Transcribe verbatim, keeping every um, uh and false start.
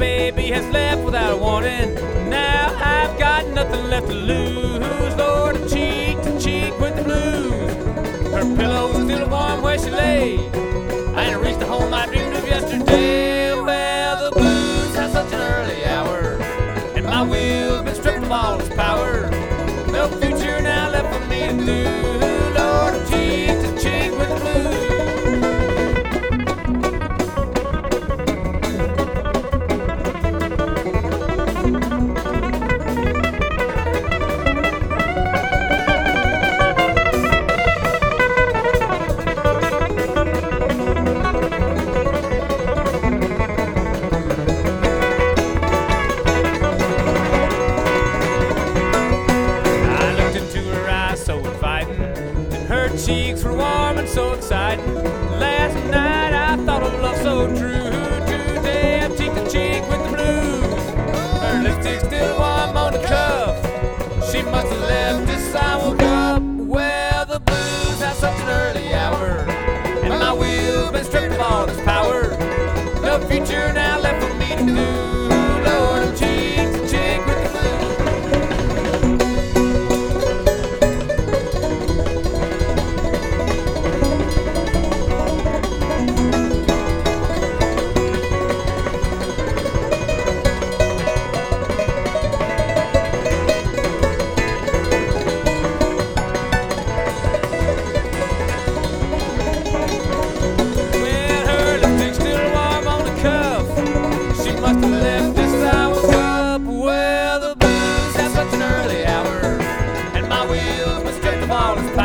baby has left without a warning. Now I've got nothing left to lose. Lord, I'm cheek to cheek with the blues. Her pillow's still warm where she lay. I ain't reached the home I dreamed of yesterday. Well, the blues have such an early hour, and my will's been stripped of all its power. No future now left for me to do. Lord, I'm cheek to cheek with the blues. Her cheeks were warm and so exciting. Last night I thought of love so true. Today I'm cheek to cheek with the blues. Her lipstick's still warm on the cuff. She must have left as I woke up. Well, the blues have such an early hour, and my will's been stripped of all its power. No future now left for me to do. Lord, I'm cheek to cheek with the blues. Left as I woke up. Well, the blues have such an early hour, and my will's been stripped of all its power.